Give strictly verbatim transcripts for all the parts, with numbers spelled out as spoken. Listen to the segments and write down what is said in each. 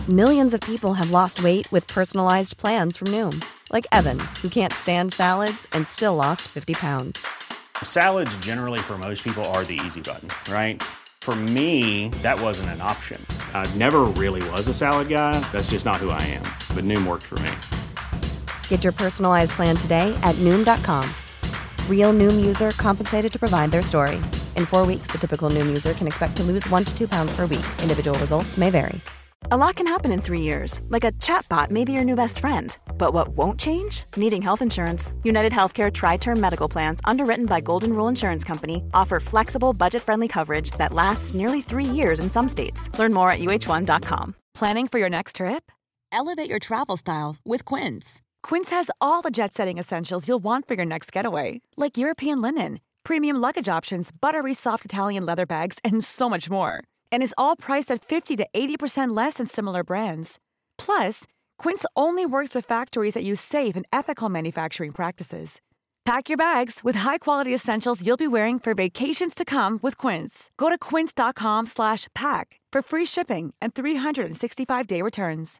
Millions of people have lost weight with personalized plans from Noom. Like Evan, who can't stand salads and still lost fifty pounds. Salads generally for most people are the easy button, right? For me, that wasn't an option. I never really was a salad guy. That's just not who I am. But Noom worked for me. Get your personalized plan today at Noom dot com. Real Noom user compensated to provide their story. In four weeks, the typical Noom user can expect to lose one to two pounds per week. Individual results may vary. A lot can happen in three years, like a chatbot may be your new best friend. But what won't change? Needing health insurance. United Healthcare Tri-Term Medical Plans, underwritten by Golden Rule Insurance Company, offer flexible, budget-friendly coverage that lasts nearly three years in some states. Learn more at U H one dot com. Planning for your next trip? Elevate your travel style with Quince. Quince has all the jet-setting essentials you'll want for your next getaway, like European linen, premium luggage options, buttery soft Italian leather bags, and so much more. And is all priced at fifty to eighty percent less than similar brands. Plus, Quince only works with factories that use safe and ethical manufacturing practices. Pack your bags with high-quality essentials you'll be wearing for vacations to come with Quince. Go to quince dot com slash pack for free shipping and three sixty-five day returns.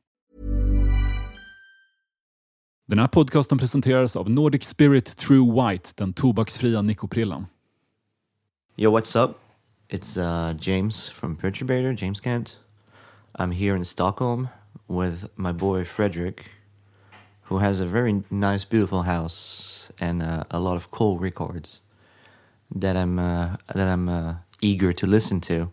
Den här podcasten presenteras av Nordic Spirit True White, den tobaksfria Nikoprillan. Yo, what's up? It's uh, James from Perturbator, James Kent. I'm here in Stockholm with my boy Frederick, who has a very nice, beautiful house and uh, a lot of cool records that I'm uh, that I'm uh, eager to listen to.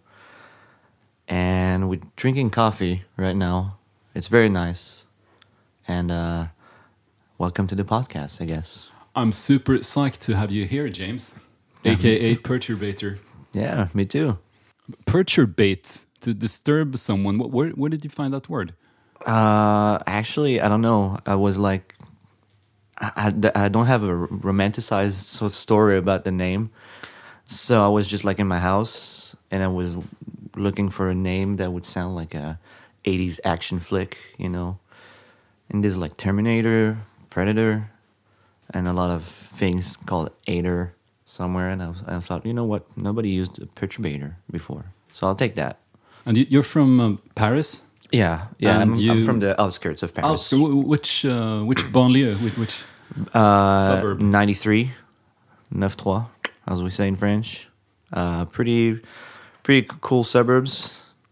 And we're drinking coffee right now. It's very nice. And uh, welcome to the podcast, I guess. I'm super psyched to have you here, James, Yeah, aka Perturbator. Yeah, me too. Perturbate, to disturb someone. Where, where did you find that word? Uh, actually, I don't know. I was like, I, I, I don't have a romanticized sort of story about the name. So I was just like in my house and I was looking for a name that would sound like a eighties action flick, you know. And there's like Terminator, Predator, and a lot of things called Ader somewhere. And I, was, I thought, you know what? Nobody used a Perturbator before. So I'll take that. And you, you're from um, Paris? Yeah, yeah. I'm, you, I'm from the outskirts of Paris. Outskirts, which uh, which banlieue? Which, which uh, suburb? ninety-three, neuf trois, as we say in French. Uh, pretty, pretty cool suburbs.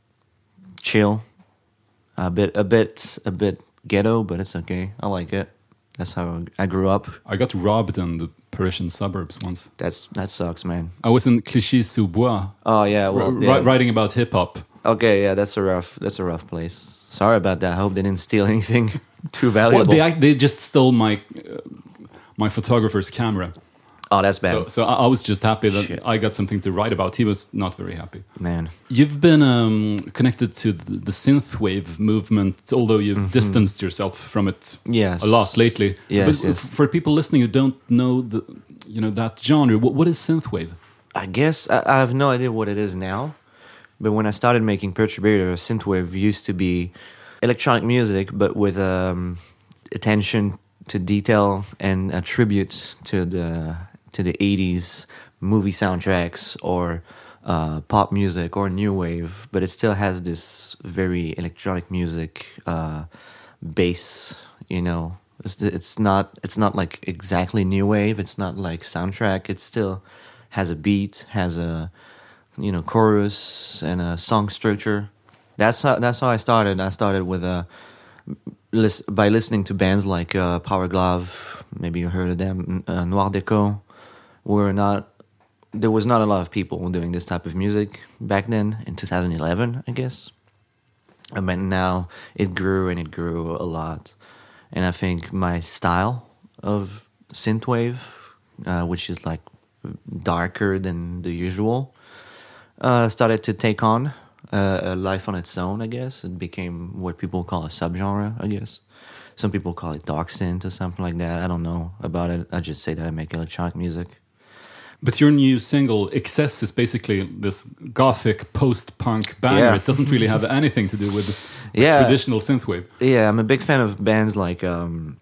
Chill. A bit, a bit, a bit ghetto, but it's okay. I like it. That's how I grew up. I got robbed in the Parisian suburbs once. That's that sucks, man. I was in Clichy-sous-Bois. Oh yeah, well, r- yeah. writing about hip hop. Okay, yeah, that's a rough, that's a rough place. Sorry about that. I hope they didn't steal anything too valuable. Well, they they just stole my uh, my photographer's camera. Oh, that's bad. So, so I, I was just happy that Shit. I got something to write about. He was not very happy. Man, you've been um, connected to the, the synthwave movement, although you've mm-hmm. distanced yourself from it yes. a lot lately. Yes, but yes. for people listening who don't know the you know that genre, what, what is synthwave? I guess I, I have no idea what it is now. But when I started making Perturbator, synthwave used to be electronic music, but with um, attention to detail and a tribute to the to the eighties movie soundtracks or uh, pop music or new wave. But it still has this very electronic music uh, base. You know, it's, it's not it's not like exactly new wave. It's not like soundtrack. It still has a beat, has a you know, chorus and a song structure. That's how that's how I started. I started with a lis- by listening to bands like uh, Power Glove. Maybe you heard of them. Uh, Noir Deco. Were not there was not a lot of people doing this type of music back then in two thousand eleven, I guess. I mean, now it grew and it grew a lot, and I think my style of synthwave, uh, which is like darker than the usual. Uh, started to take on uh, a life on its own, I guess. It became what people call a subgenre, I guess. Some people call it dark synth or something like that. I don't know about it. I just say that I make electronic music. But your new single, Excess, is basically this gothic post-punk banger. Yeah. It doesn't really have anything to do with, with yeah. traditional synthwave. Yeah, I'm a big fan of bands like um,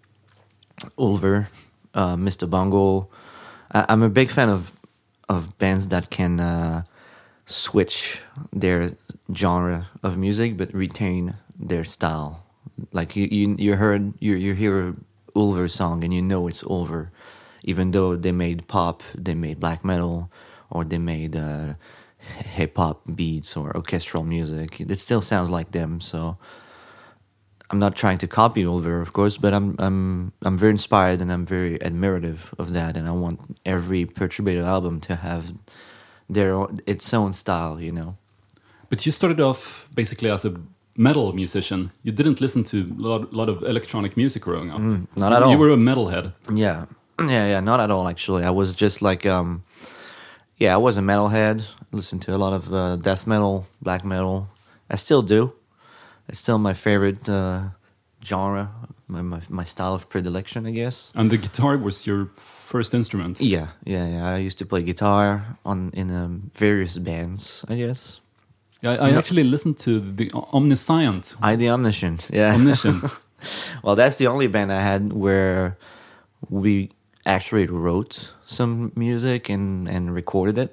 Ulver, uh, Mister Bungle. I- I'm a big fan of, of bands that can... Uh, switch their genre of music but retain their style. Like you, you, you heard you, you hear a Ulver song and you know it's Ulver, even though they made pop, they made black metal, or they made uh, hip hop beats or orchestral music. It still sounds like them. So I'm not trying to copy Ulver, of course, but I'm I'm I'm very inspired and I'm very admirative of that, and I want every Perturbator album to have their own, its own style, you know. But you started off basically as a metal musician. You didn't listen to a lot, lot of electronic music growing up. Mm, not at you all. You were a metalhead. Yeah, yeah, yeah. Not at all. Actually, I was just like, um, yeah, I was a metalhead. Listened to a lot of uh, death metal, black metal. I still do. It's still my favorite uh, genre, my, my my style of predilection, I guess. And the guitar was your first instrument. Yeah, yeah, yeah. I used to play guitar on in um, various bands, I guess. Yeah, I, I actually listened to the Omniscient. I the Omniscient, yeah. Omniscient. Well, that's the only band I had where we actually wrote some music and, and recorded it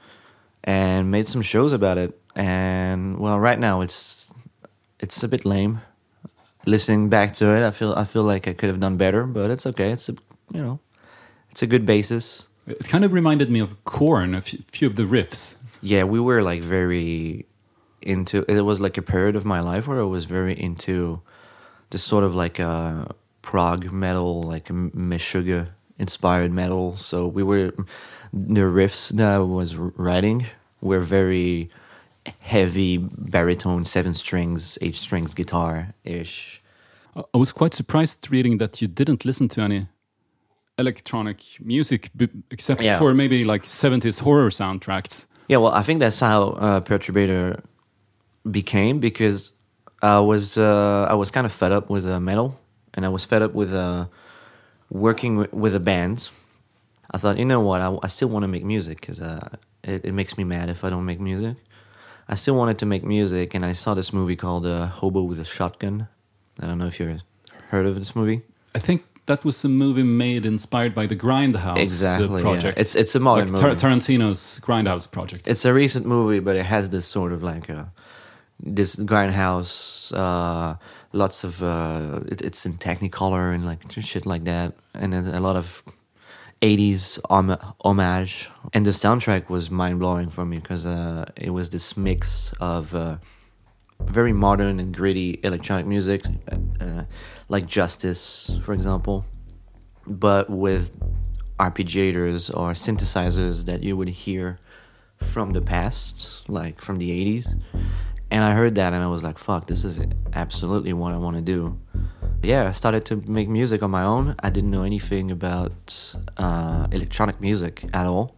and made some shows about it. And well, right now it's it's a bit lame. Listening back to it, I feel I feel like I could have done better, but it's okay. It's a you know, it's a good basis. It kind of reminded me of Korn, a few, few of the riffs. Yeah, we were like very into. It was like a period of my life where I was very into this sort of like a prog metal, like a Meshuggah inspired metal. So we were the riffs that I was writing were very heavy baritone, seven strings, eight strings guitar ish. I was quite surprised reading that you didn't listen to any electronic music b- except Yeah. for maybe like seventies horror soundtracks. Yeah, well, I think that's how uh, Perturbator became, because I was uh, I was kind of fed up with uh, metal, and I was fed up with uh, working w- with a band. I thought, you know what, I, I still want to make music, because uh, it, it makes me mad if I don't make music. I still wanted to make music, and I saw this movie called uh, Hobo with a Shotgun. I don't know if you've heard of this movie. I think that was a movie made inspired by the Grindhouse exactly, uh, project. Yeah. It's it's a modern like movie. Tar- Tarantino's Grindhouse project. It's a recent movie, but it has this sort of like a, this Grindhouse, uh, lots of uh, it, it's in Technicolor and like shit like that, and then a lot of eighties hom- homage. And the soundtrack was mind blowing for me, because uh, it was this mix of uh, very modern and gritty electronic music, uh, like Justice, for example, but with arpeggiators or synthesizers that you would hear from the past, like from the eighties. And I heard that and I was like, fuck, this is absolutely what I want to do. Yeah, I started to make music on my own. I didn't know anything about uh, electronic music at all.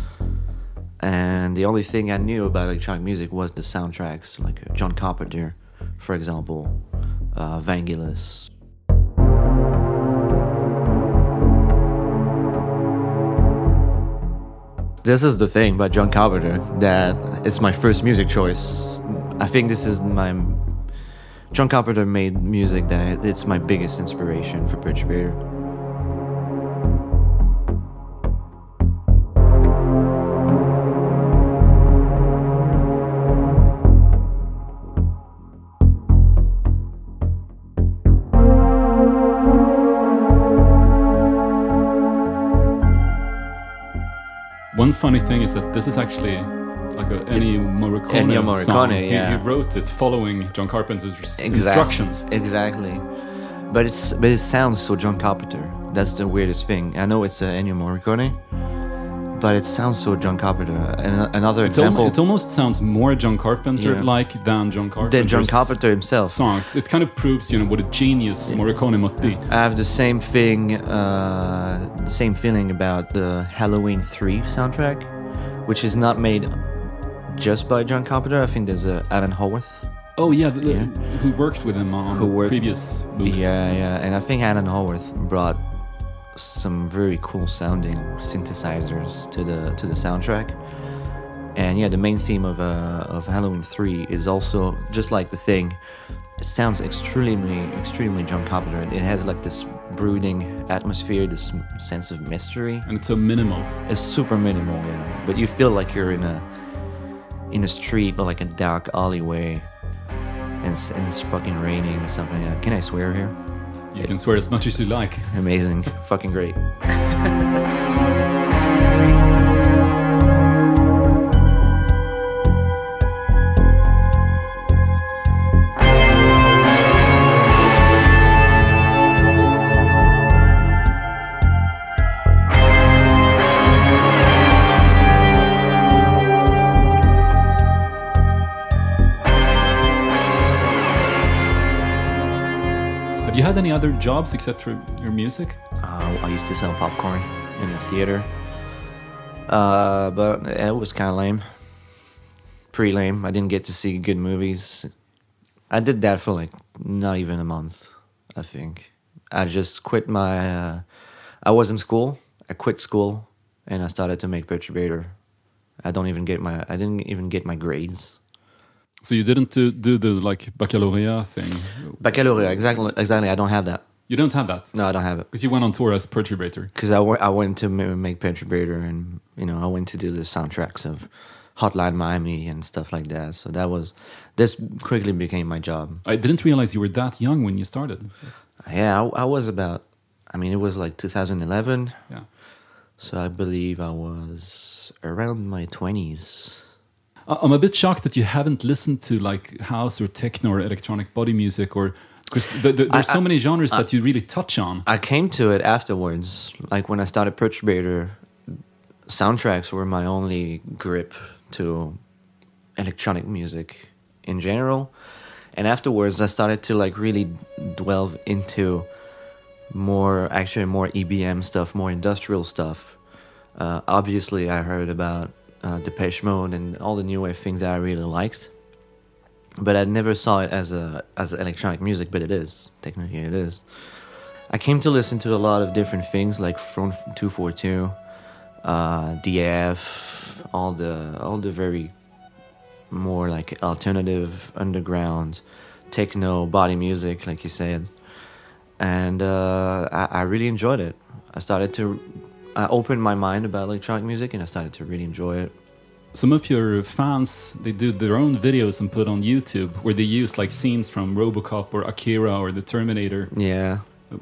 And the only thing I knew about electronic music was the soundtracks, like John Carpenter, for example, uh, Vangelis. This is the thing about John Carpenter, that it's my first music choice. I think this is my... John Carpenter made music that it's my biggest inspiration for Perturbator. One funny thing is that this is actually like a Ennio Morricone, Ennio Morricone, song. yeah. He, he wrote it following John Carpenter's Exactly. instructions. Exactly. But it's but it sounds so John Carpenter. That's the weirdest thing. I know it's uh, Ennio Morricone, but it sounds so John Carpenter. And another It's example, al- it almost sounds more John Carpenter-like Yeah. than John Carpenter's than John Carpenter himself. songs. It kind of proves, you know, what a genius Morricone must be. I have the same thing, uh, the same feeling about the Halloween three soundtrack, which is not made just by John Carpenter. I think there's uh, Alan Howarth. Oh yeah, the, Yeah. who worked with him on Who worked- previous movies. Yeah, yeah, and I think Alan Howarth brought some very cool sounding synthesizers to the to the soundtrack. And yeah, the main theme of uh, of Halloween three is also just like The Thing. It sounds extremely, extremely John Carpenter. It has like this brooding atmosphere, this sense of mystery. And it's so minimal. It's super minimal, yeah. But you feel like you're in a in a street or like a dark alleyway, and it's, and it's fucking raining or something. Uh, can I swear here? You can swear as much as you like. Amazing. Fucking great. Have you had any other jobs except for your music? Uh, I used to sell popcorn in a theater, uh, but it was kind of lame. Pretty lame. I didn't get to see good movies. I did that for like not even a month, I think. I just quit my... Uh, I was in school. I quit school, and I started to make Perturbator. I don't even get my... I didn't even get my grades. So you didn't do, do the like baccalaureate thing? Baccalaureate, exactly. Exactly. I don't have that. You don't have that? No, I don't have it. Because you went on tour as Perturbator. Because I, w- I went to m- make Perturbator, and you know I went to do the soundtracks of Hotline Miami and stuff like that. So that was this quickly became my job. I didn't realize you were that young when you started. That's... Yeah, I, I was about. I mean, it was like two thousand eleven. Yeah. So I believe I was around my twenties. I'm a bit shocked that you haven't listened to like house or techno or electronic body music, or because the, the, there's I, so many genres I, that you really touch on. I came to it afterwards. Like when I started Perturbator, soundtracks were my only grip to electronic music in general. And afterwards, I started to like really delve into more, actually more E B M stuff, more industrial stuff. Uh, obviously, I heard about Uh, Depeche Mode and all the new wave things that I really liked, but I never saw it as a as electronic music. But it is technically it is. I came to listen to a lot of different things like Front two forty-two, uh, D F, all the all the very more like alternative underground techno body music, like you said, and uh, I, I really enjoyed it. I started to. I opened my mind about electronic music, and I started to really enjoy it. Some of your fans, they do their own videos and put on YouTube where they use like scenes from RoboCop or Akira or The Terminator. Yeah.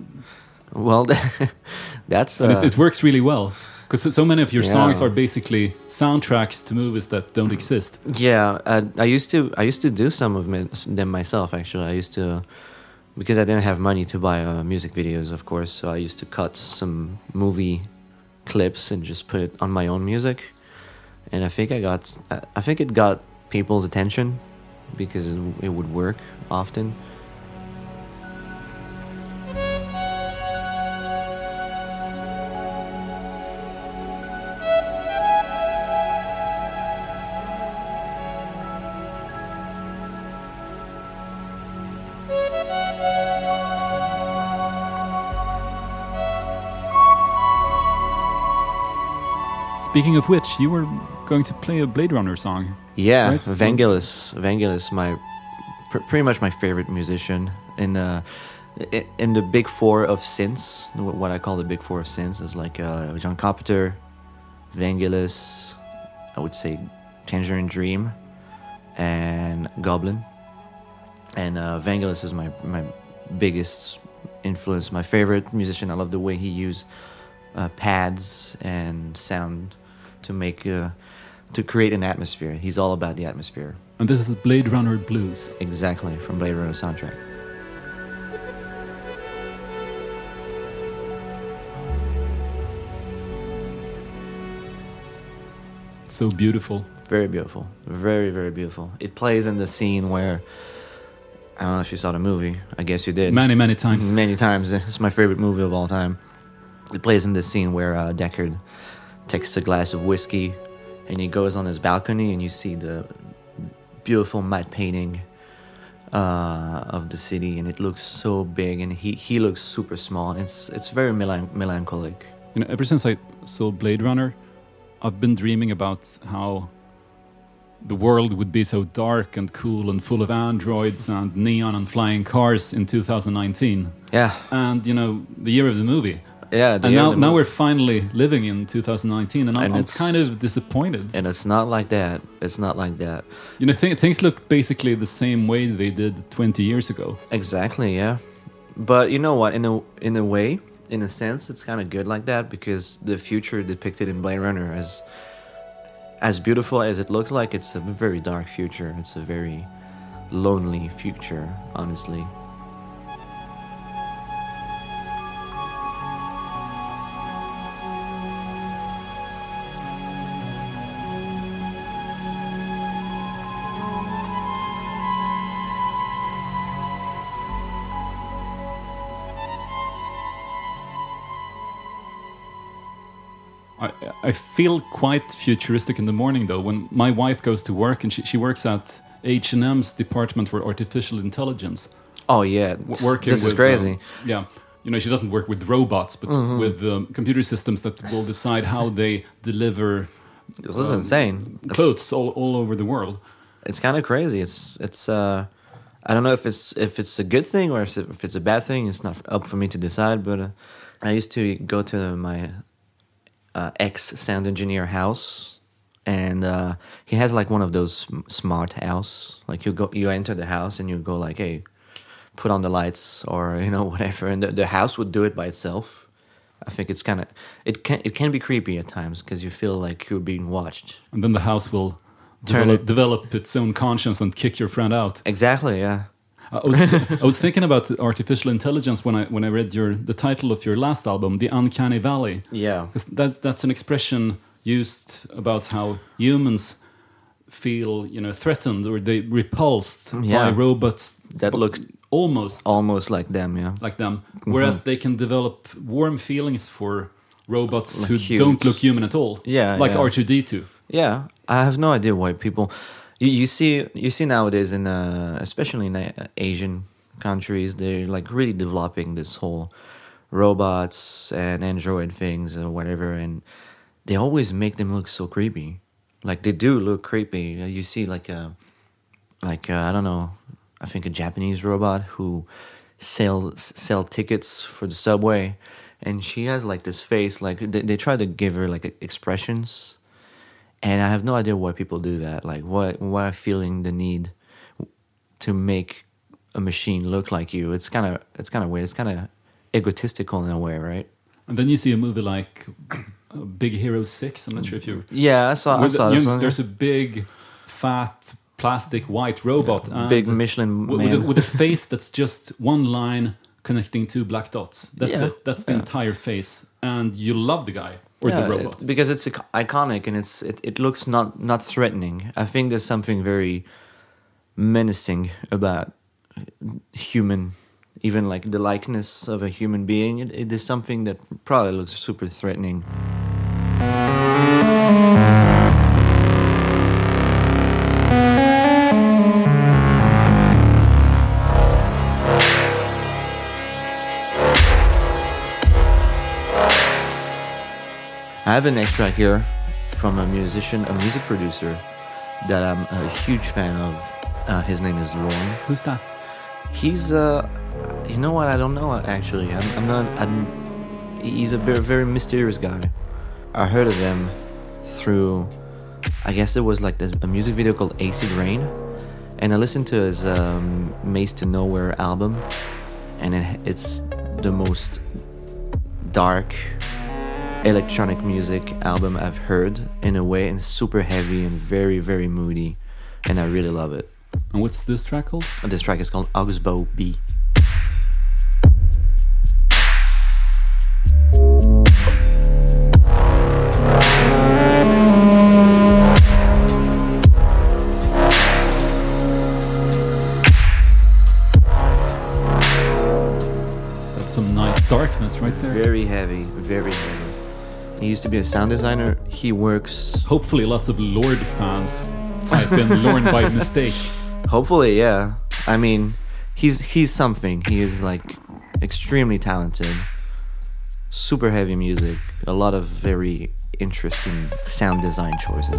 Well, that's... Uh, and it, it works really well. Because so many of your yeah. songs are basically soundtracks to movies that don't exist. Yeah, I, I used to I used to do some of them myself, actually. I used to... Because I didn't have money to buy uh, music videos, of course, so I used to cut some movie clips and just put it on my own music, and I think I got I think it got people's attention because it, it would work often. Speaking of which, you were going to play a Blade Runner song. Yeah, right? Vangelis. Vangelis, my pr- pretty much my favorite musician in uh, in the big four of synths. What I call the big four of synths is like uh, John Carpenter, Vangelis, I would say Tangerine Dream, and Goblin. And uh, Vangelis is my my biggest influence, my favorite musician. I love the way he used uh, pads and sound to make uh, to create an atmosphere. He's all about the atmosphere. And this is Blade Runner Blues. Exactly, from Blade Runner soundtrack. So beautiful. Very beautiful. Very, very beautiful. It plays in the scene where, I don't know if you saw the movie. I guess you did. Many, many times. Many times. It's my favorite movie of all time. It plays in the scene where uh, Deckard takes a glass of whiskey and he goes on his balcony and you see the beautiful matte painting uh, of the city, and it looks so big, and he, he looks super small. It's it's very melan- melancholic. You know, ever since I saw Blade Runner, I've been dreaming about how the world would be so dark and cool and full of androids and neon and flying cars in two thousand nineteen. Yeah. And, you know, the year of the movie. Yeah, the and year now of the now moon. we're finally living in two thousand nineteen, and I'm, And I'm it's- kind of disappointed. And it's not like that. It's not like that. You know, th- things look basically the same way they did twenty years ago. Exactly, yeah. But you know what? In a in a way, in a sense, it's kind of good like that because the future depicted in Blade Runner as as beautiful as it looks like, it's a very dark future. It's a very lonely future, honestly. I, I feel quite futuristic in the morning though when my wife goes to work and she, she works at H and M's department for artificial intelligence. Oh yeah, w- working this is with, crazy. um, yeah, you know, she doesn't work with robots, but Mm-hmm. with um, computer systems that will decide how they deliver This is insane. It's- clothes all, all over the world. It's kind of crazy. It's it's. Uh, I don't know if it's if it's a good thing or if it's a bad thing. It's not up for me to decide. But uh, I used to go to my uh, ex sound engineer house, and uh, he has like one of those sm- smart house. Like you go, you enter the house and you go like, hey, put on the lights or you know whatever, and the, the house would do it by itself. I think it's kind of it can it can be creepy at times because you feel like you're being watched. And then the house will Turn develop, it- develop its own conscience and kick your friend out. Exactly. Yeah. I was I was thinking about artificial intelligence when I when I read your the title of your last album, The Uncanny Valley. Yeah. 'Cause that that's an expression used about how humans feel, you know, threatened or they repulsed Yeah. by robots That bu- look almost almost like them. Yeah. like them, whereas they can develop warm feelings for robots Like who cute. don't look human at all. Yeah, like yeah. R two D two. Yeah, I have no idea why people. You, you see, you see nowadays in, uh, especially in uh, Asian countries, they're like really developing this whole robots and android things or whatever, and they always make them look so creepy. Like they do look creepy. You see, like a, like uh, I don't know, I think a Japanese robot who sell sell tickets for the subway, and she has like this face. Like they, they try to give her like expressions. And I have no idea why people do that. Like, why, why feeling the need to make a machine look like you? It's kind of, it's kind of weird. It's kind of egotistical in a way, right? And then you see a movie like uh, Big Hero Six. I'm not sure if you. Yeah, I saw, I Where saw the- this you- one. There's a big, fat, plastic white robot. and Big Michelin with, man. with, a, with a face that's just one line connecting two black dots. That's Yeah, it. That's the yeah. entire face, and you love the guy or Yeah, the robot. it's- because it's ic- iconic and it's it, it looks not not threatening. I think there's something very menacing about human, even like the likeness of a human being. It, it is something that probably looks super threatening. I have an extract here from a musician, a music producer that I'm a huge fan of. Uh, his name is Lorne. Who's that? He's, uh, you know what? I don't know actually. I'm, I'm not. I'm, he's a very, very mysterious guy. I heard of him through, I guess it was like this, a music video called Acid Rain, and I listened to his um, Maze to Nowhere album, and it, it's the most dark electronic music album I've heard in a way, and super heavy and very, very moody, and I really love it. And what's this track called? And this track is called Oxbow B. That's some nice darkness right there. Very heavy, very heavy. He used to be a sound designer. He works, Hopefully, lots of Lord fans type in Lorne by mistake. hopefully, yeah. I mean, he's he's something. He is like extremely talented. Super heavy music. A lot of very interesting sound design choices.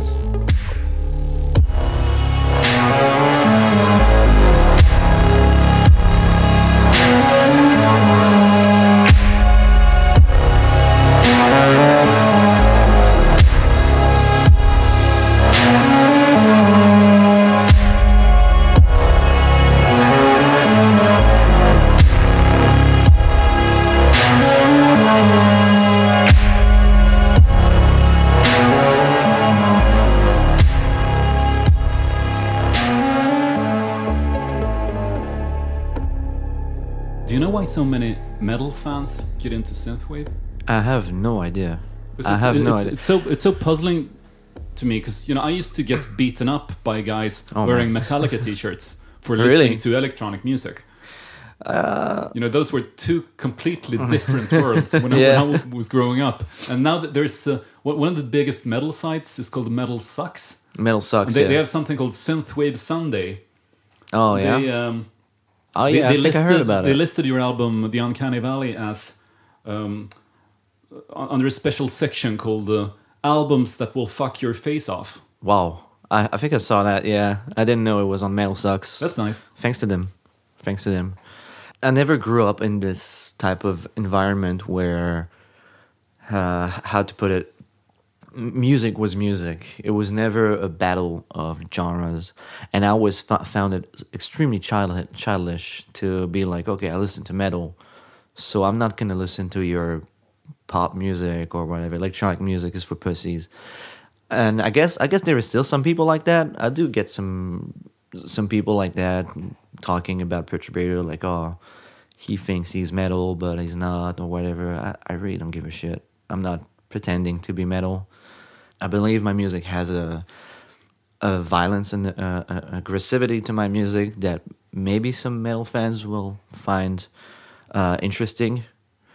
Do you know why so many metal fans get into synthwave? I have no idea. I It's, have no it's, idea. It's so it's so puzzling to me because you know I used to get beaten up by guys Oh, wearing man. Metallica T-shirts for Really? listening to electronic music. Uh, You know, those were two completely different worlds when, Yeah. I, when I was growing up. And now that there's uh, one one of the biggest metal sites is called Metal Sucks. metal sucks. And they, yeah. they have something called Synthwave Sunday. oh yeah. They, um, oh they, yeah. they I think listed, I heard about they it. listed your album, The Uncanny Valley, as um, uh, under a special section called uh, Albums That Will Fuck Your Face Off. Wow. I, I think I saw that. Yeah. I didn't know it was on Metal Sucks. That's nice. Thanks to them. Thanks to them. I never grew up in this type of environment where, uh, how to put it, m- music was music. It was never a battle of genres. And I always f- found it extremely child- childish to be like, okay, I listen to metal, so I'm not going to listen to your pop music or whatever. Electronic music is for pussies. And I guess I guess there is still some people like that. I do get some some people like that talking about Perturbator, like, oh, he thinks he's metal, but he's not, or whatever. I, I really don't give a shit. I'm not pretending to be metal. I believe my music has a a violence and a, a aggressivity to my music that maybe some metal fans will find uh, interesting.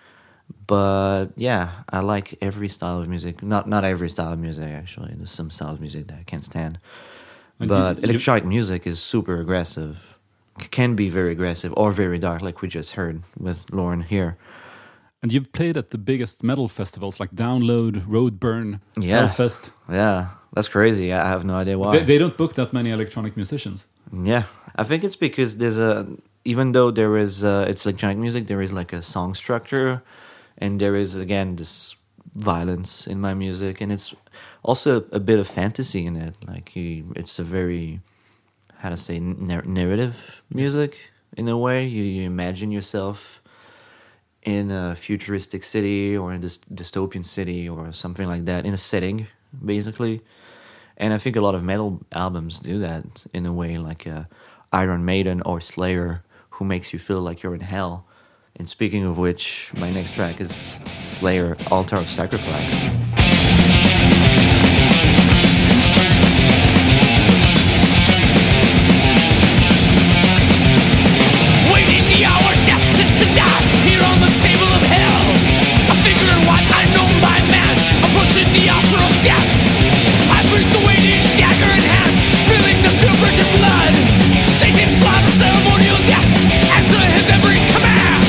But yeah, I like every style of music. Not not every style of music, actually. There's some styles of music that I can't stand. And But you- you- electronic music is super aggressive. C- Can be very aggressive or very dark, like we just heard with Lauren here. And you've played at the biggest metal festivals like Download, Roadburn, Yeah. Hellfest. Yeah, that's crazy. I have no idea why. They, they don't book that many electronic musicians. Yeah, I think it's because there's a, even though there is, uh, it's electronic music, there is like a song structure, and there is, again, this violence in my music, and it's also a bit of fantasy in it. Like, you, it's a very, how to say, nar- narrative music, in a way. You, you imagine yourself in a futuristic city or in this dystopian city or something like that, in a setting, basically. And I think a lot of metal albums do that in a way, like uh, Iron Maiden or Slayer, who makes you feel like you're in hell. And speaking of which, my next track is Slayer, Altar of Sacrifice. Waiting the hour, destined to die here on the table of hell. A figure in white, unknown by man, approaching the altar of death. I bruised the waiting dagger in hand, spilling the pure virgin blood. Satan's slaughter, ceremonial death, answer his every command.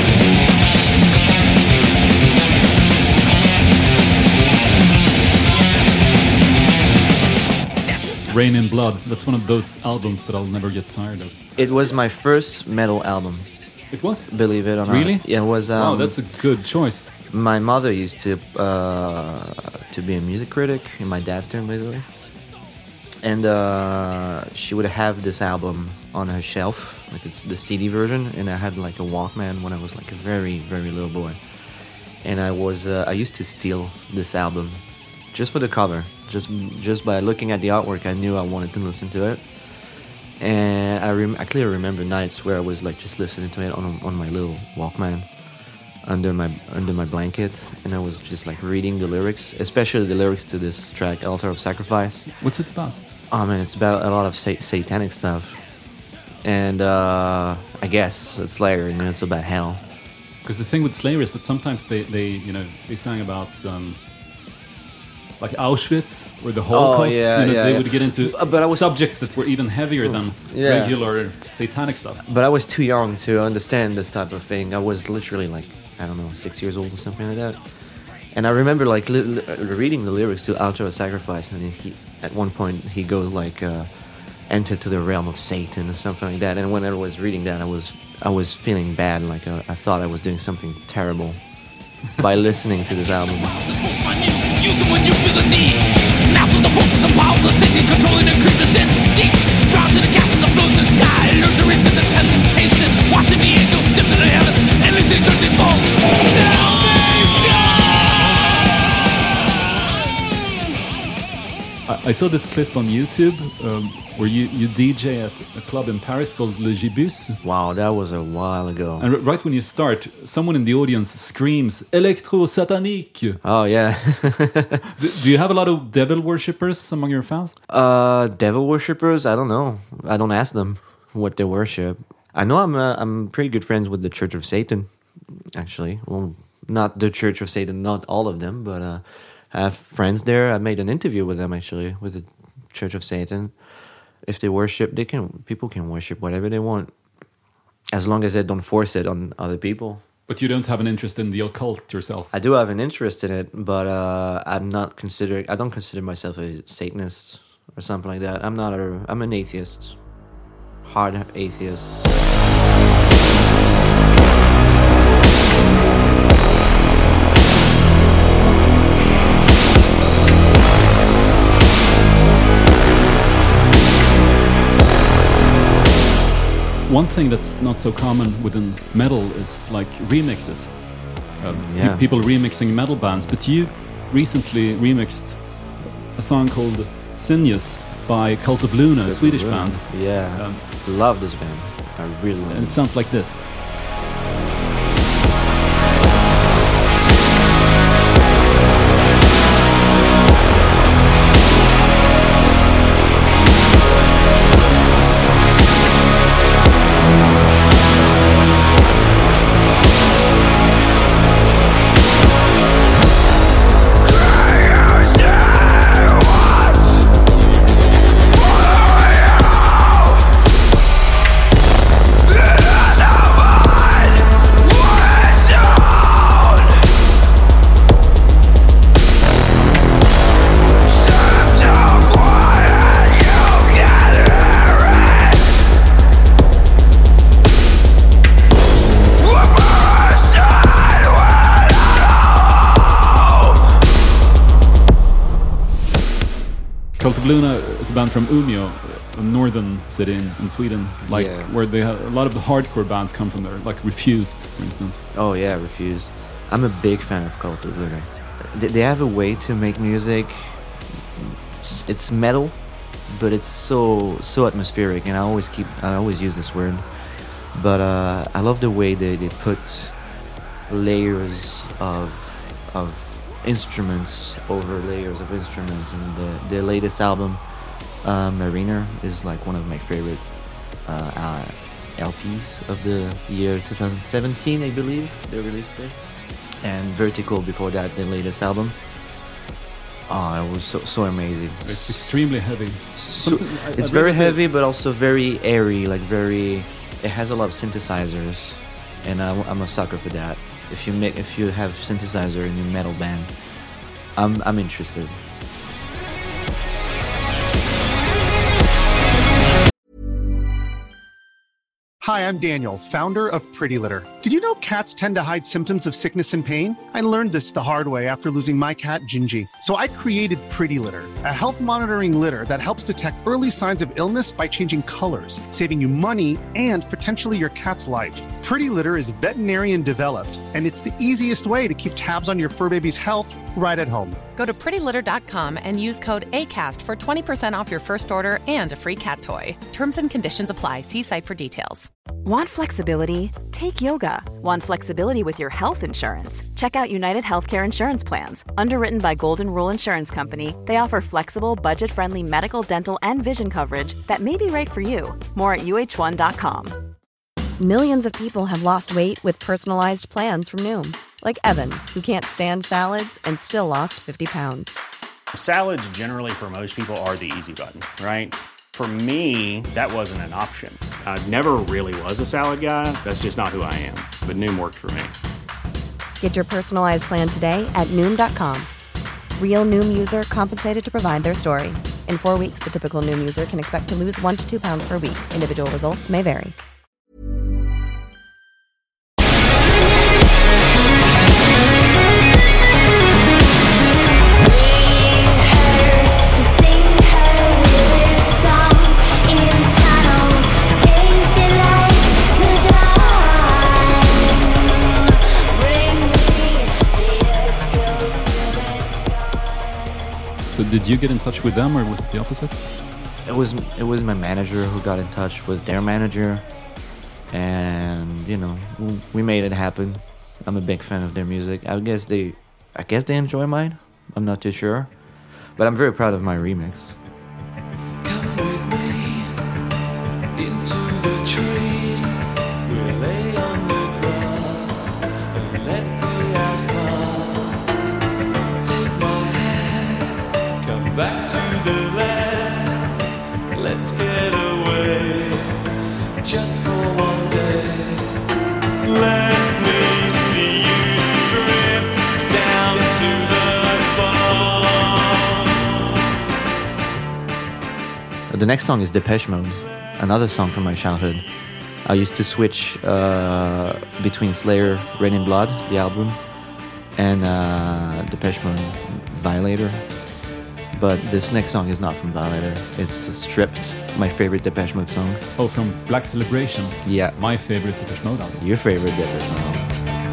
Rain in Blood. That's one of those albums that I'll never get tired of. It was my first metal album, It was? believe it or not. Really? Yeah, it was. Um, Wow, that's a good choice. My mother used to uh, to be a music critic, in my dad turned, by the way. And uh, she would have this album on her shelf, like it's the C D version, and I had like a Walkman when I was like a very, very little boy. And I was uh, I used to steal this album just for the cover. Just just by looking at the artwork, I knew I wanted to listen to it. And I rem- I clearly remember nights where I was like just listening to it on on my little Walkman under my under my blanket, and I was just like reading the lyrics, especially the lyrics to this track, Altar of Sacrifice. What's it about? Oh man, it's about a lot of sa- satanic stuff, and uh, I guess it's Slayer, and it's about hell. Because the thing with Slayer is that sometimes they, they you know, they sang about um, like Auschwitz or the Holocaust. yeah, you know, yeah, they yeah. would get into Uh, but I was- subjects that were even heavier than Yeah. regular satanic stuff. But I was too young to understand this type of thing. I was literally like, I don't know, six years old or something like that. And I remember like li- li- reading the lyrics to Altar of Sacrifice, and he, at one point he goes like, uh, "Enter to the realm of Satan" or something like that. And when I was reading that, I was I was feeling bad, like uh, I thought I was doing something terrible by listening to this album. Use them when you feel the need. Master the forces and powers of Satan, controlling the creature's instinct. Ground to the castles afloat in the sky, learn to resist the temptation. Watching the angels sift to the heavens, endlessly searching for salvation. I, I I saw this clip on YouTube um, where you, you D J at a club in Paris called Le Gibus. Wow, that was a while ago. And r- right when you start, someone in the audience screams, Electro Satanique! Oh, yeah. do, do you have a lot of devil worshippers among your fans? uh, devil worshippers? I don't know. I don't ask them what they worship. I know I'm uh, I'm pretty good friends with the Church of Satan, actually. Well, not the Church of Satan, not all of them, but uh, I have friends there. I made an interview with them, actually, with the Church of Satan. If they worship, they can. People can worship whatever they want, as long as they don't force it on other people. But you don't have an interest in the occult yourself? I do have an interest in it, but uh, I'm not considering. I don't consider myself a Satanist or something like that. I'm not a. I'm an atheist. Hard atheist. One thing that's not so common within metal is like remixes. Um, Yeah. pe- people remixing metal bands, but you recently remixed a song called Sinus by Cult of Luna, a Swedish band. Yeah, Um, love this band. I really love And it. it sounds like this. Cult of Luna is a band from Umeå, a northern city in, in Sweden, like Yeah. where they have, a lot of the hardcore bands come from there, like Refused, for instance. Oh yeah, Refused. I'm a big fan of Cult of Luna. They, they have a way to make music. It's, it's metal, but it's so so atmospheric, and I always keep I always use this word. But uh, I love the way they, they put layers of of instruments over layers of instruments, and the, their latest album, uh, Mariner, is like one of my favorite uh, uh, L Ps of the year twenty seventeen, I believe, they released it. And Vertical before that, their latest album. Oh, it was so so amazing. It's extremely heavy. So, Something- I- it's I very read that- heavy, but also very airy, like very. It has a lot of synthesizers, and I'm, I'm a sucker for that. If you make, if you have synthesizer in your metal band, I'm I'm interested. Hi, I'm Daniel, founder of Pretty Litter. Did you know cats tend to hide symptoms of sickness and pain? I learned this the hard way after losing my cat, Gingy. So I created Pretty Litter, a health monitoring litter that helps detect early signs of illness by changing colors, saving you money and potentially your cat's life. Pretty Litter is veterinarian developed, and it's the easiest way to keep tabs on your fur baby's health right at home. Go to pretty litter dot com and use code ACAST for twenty percent off your first order and a free cat toy. Terms and conditions apply. See site for details. Want flexibility? Take yoga. Want flexibility with your health insurance? Check out United Healthcare Insurance Plans. Underwritten by Golden Rule Insurance Company, they offer flexible, budget-friendly medical, dental, and vision coverage that may be right for you. More at U H one dot com. Millions of people have lost weight with personalized plans from Noom, like Evan, who can't stand salads and still lost fifty pounds. Salads generally for most people are the easy button, right? For me, that wasn't an option. I never really was a salad guy. That's just not who I am. But Noom worked for me. Get your personalized plan today at Noom dot com. Real Noom user compensated to provide their story. In four weeks, the typical Noom user can expect to lose one to two pounds per week. Individual results may vary. So did you get in touch with them, or was it the opposite? It was it was my manager who got in touch with their manager, and you know we made it happen. I'm a big fan of their music. I guess they, I guess they enjoy mine. I'm not too sure, but I'm very proud of my remix. Come with me into the trees. We'll lay on the grass and let the hours pass. Take my hand, come back to the land. Let's get away just for one day. Let me see you stripped down to the bone. The next song is Depeche Mode, another song from my childhood. I used to switch uh, between Slayer, Rain in Blood, the album, and uh, Depeche Mode, Violator. But this next song is not from Violator. It's Stripped, my favorite Depeche Mode song. Oh, from Black Celebration. Yeah. My favorite Depeche Mode album. Your favorite Depeche Mode album.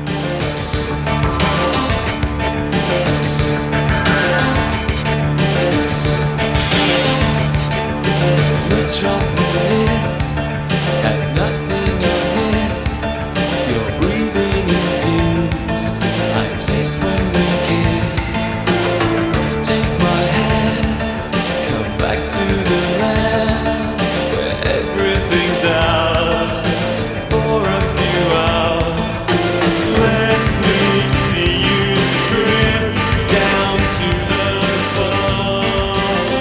Metropolis has nothing amiss. You're breathing in views I taste when we kiss. Take my hand, come back to the land where everything's ours for a few hours. Let me see you stripped down to the bone.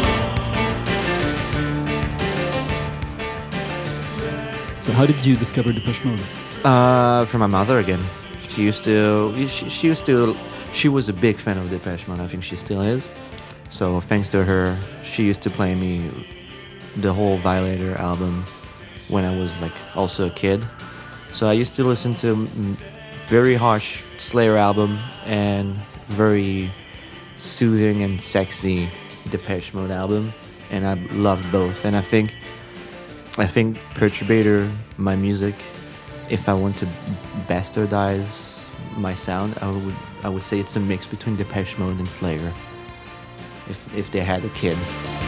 So how did you discover Depeche Mode? Uh, from my mother again. She used to. She, she used to. She was a big fan of Depeche Mode. I think she still is. So thanks to her, she used to play me the whole Violator album when I was like also a kid. So I used to listen to mm, very harsh Slayer album and very soothing and sexy Depeche Mode album, and I loved both. And I think. I think Perturbator, my music, if I want to bastardize my sound, I would I would say it's a mix between Depeche Mode and Slayer. If if they had a kid.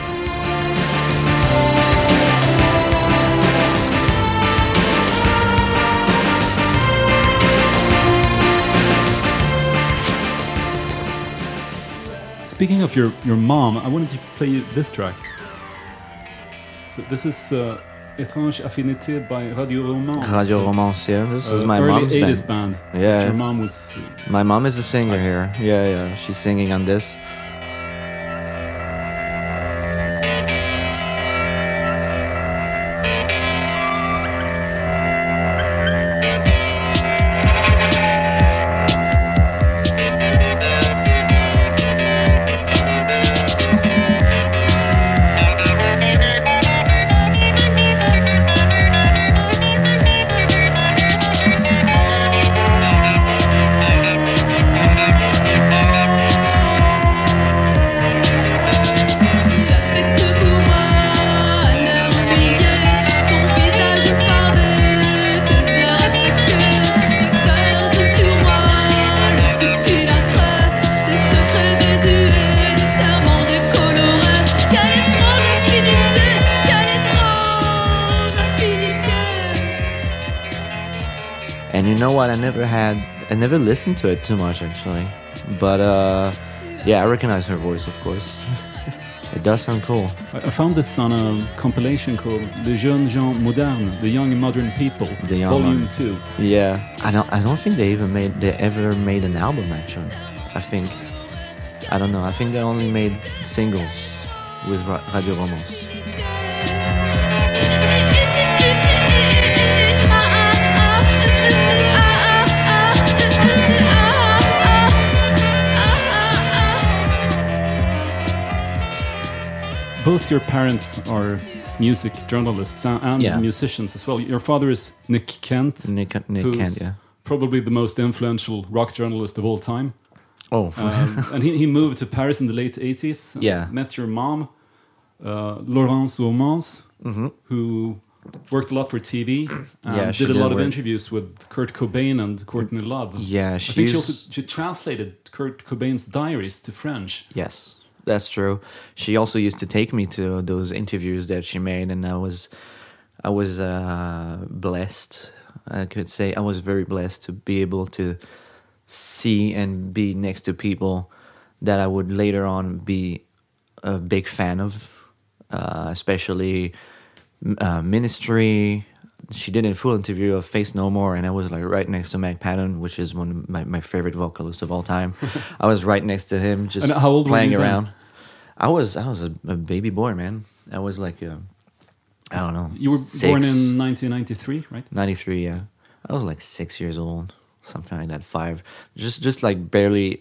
Speaking of your, your mom, I wanted to play you this track. So this is uh, Étrange Affinité by Radio Romance. Radio Romance, yeah. This is uh, my early mom's eighties band. band. Yeah. Your mom was... Uh, My mom is a singer here. Yeah, yeah. She's singing on this. And you know what? I never had, I never listened to it too much actually. But uh, yeah, I recognize her voice, of course. It does sound cool. I found this on a compilation called Les Jeunes Gens Modernes, The Young and Modern People, The Young Volume Modern- two. Yeah, I don't, I don't think they even made, they ever made an album actually. I think, I don't know. I think they only made singles with Ra- Radio Romance. Both your parents are music journalists and, and Yeah. musicians as well. Your father is Nick Kent, Nick, Nick who's Kent, yeah. probably the most influential rock journalist of all time. Oh, Um, and he, he moved to Paris in the late eighties. and Yeah. Met your mom, uh, Laurence Aumans, Mhm. who worked a lot for T V. And Yeah, she did a did lot of work- interviews with Kurt Cobain and Courtney Love. Yeah, I think she she's- also she translated Kurt Cobain's diaries to French. yes. That's true. She also used to take me to those interviews that she made, and I was, I was uh, blessed. I could say I was very blessed to be able to see and be next to people that I would later on be a big fan of, uh, especially uh, Ministry. She did a full interview of Face No More, and I was like right next to Mac Patton, which is one of my, my favorite vocalists of all time. I was right next to him, just and how old playing were you around. Then? I was I was a, a baby boy, man. I was like a, I don't know. You were six, born in nineteen ninety-three, right? ninety-three, yeah. I was like six years old, something like that, five. Just just like barely,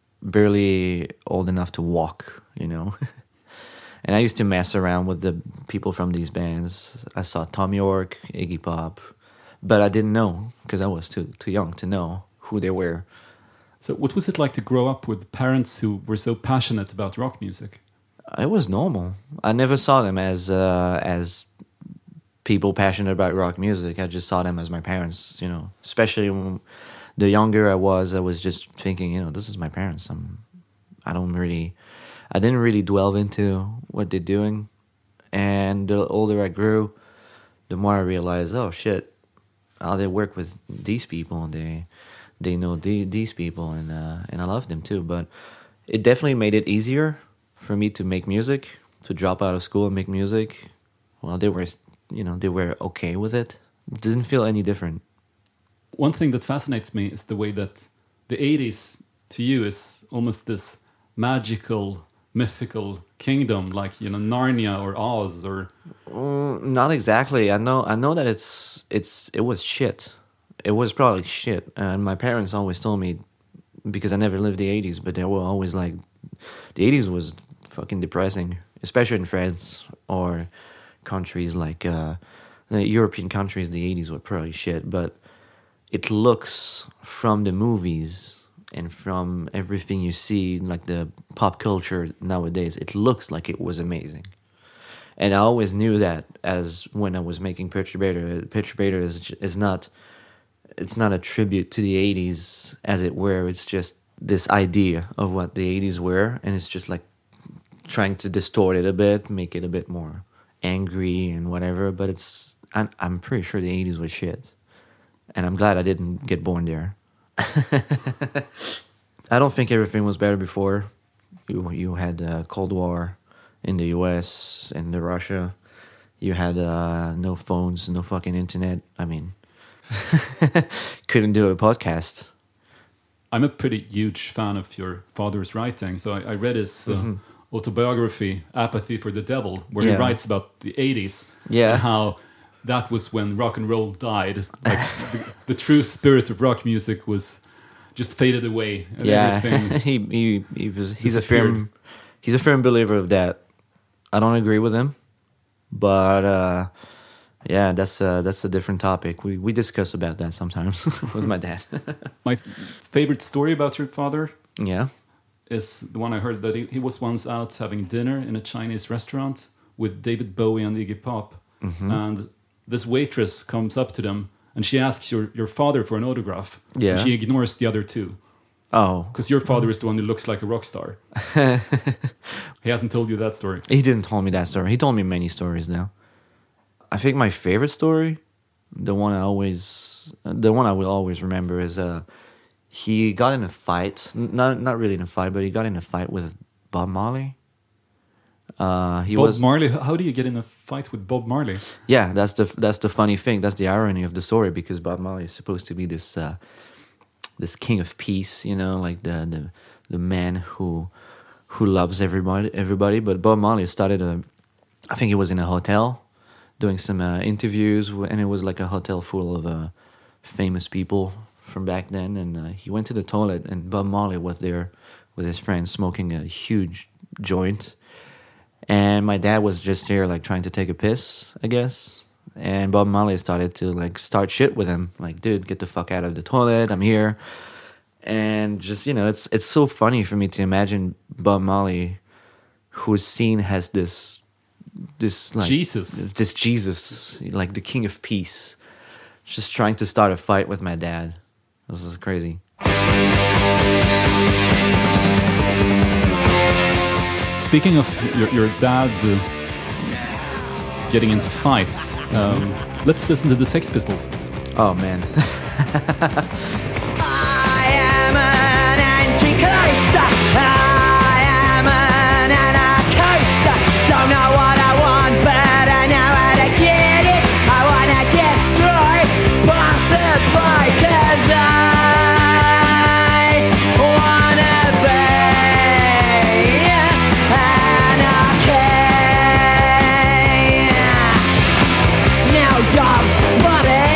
barely old enough to walk, you know. And I used to mess around with the people from these bands. I saw Tom York, Iggy Pop, but I didn't know because I was too too young to know who they were. So what was it like to grow up with parents who were so passionate about rock music? It was normal. I never saw them as uh, as people passionate about rock music. I just saw them as my parents, you know. Especially when the younger I was, I was just thinking, you know, this is my parents. I'm, I don't really... I didn't really delve into what they're doing. And the older I grew, the more I realized, oh shit, oh, they work with these people and they they know the, these people, and uh, and I love them too. But it definitely made it easier for me to make music, to drop out of school and make music. Well, they were, you know, they were okay with it. It didn't feel any different. One thing that fascinates me is the way that the eighties to you is almost this magical, mythical kingdom, like, you know, Narnia or Oz, or mm, not exactly. I know I know that it's it's it was shit. It was probably shit. And my parents always told me, because I never lived the eighties, but they were always like, the eighties was fucking depressing, especially in France or countries like uh, the European countries. The eighties were probably shit, but it looks from the movies and from everything you see, like the pop culture nowadays, it looks like it was amazing. And I always knew that as when I was making Perturbator. Perturbator is is not, it's not a tribute to the eighties as it were. It's just this idea of what the eighties were, and it's just like trying to distort it a bit, make it a bit more angry and whatever. But it's, I'm, I'm pretty sure the eighties was shit, and I'm glad I didn't get born there. I don't think everything was better before. You you had uh, Cold War in the U S and the Russia. You had uh, no phones, no fucking internet. I mean, couldn't do a podcast. I'm a pretty huge fan of your father's writing. So I, I read his uh, mm-hmm. autobiography, Apathy for the Devil, where yeah. he writes about the eighties yeah. and how that was when rock and roll died. Like the, the true spirit of rock music was just faded away. And yeah, everything he he he was he's a firm he's a firm believer of that. I don't agree with him, but uh, yeah, that's a, that's a different topic. We we discuss about that sometimes with my dad. My favorite story about your father, yeah, is the one I heard that he, he was once out having dinner in a Chinese restaurant with David Bowie and Iggy Pop, mm-hmm. and this waitress comes up to them and she asks your, your father for an autograph. Yeah. And she ignores the other two. Oh. Because your father is the one who looks like a rock star. He hasn't told you that story. He didn't tell me that story. He told me many stories now. I think my favorite story, the one I always, the one I will always remember is uh, he got in a fight. Not not really in a fight, but he got in a fight with Bob Marley. Uh, he Bob was, Marley. How do you get in a fight with Bob Marley? Yeah, that's the that's the funny thing. That's the irony of the story, because Bob Marley is supposed to be this uh, this king of peace, you know, like the the, the man who who loves everybody. Everybody, but Bob Marley started a. I think he was in a hotel doing some uh, interviews, and it was like a hotel full of uh, famous people from back then. And uh, he went to the toilet, and Bob Marley was there with his friends smoking a huge joint. And my dad was just here, like, trying to take a piss, I guess. And Bob Marley started to, like, start shit with him. Like, dude, get the fuck out of the toilet. I'm here. And just, you know, it's it's so funny for me to imagine Bob Marley, who's seen as this, this like... Jesus. This, this Jesus, like the king of peace, just trying to start a fight with my dad. This is crazy. speaking of your, your dad uh, getting into fights, um, let's listen to the Sex Pistols. Oh man. I am an anti-Christ. I am an anarchist. Don't know what I want, but I know how to get it. I wanna destroy, possibly, 'cause I wanna be anarchy. Now, dogs, buddy.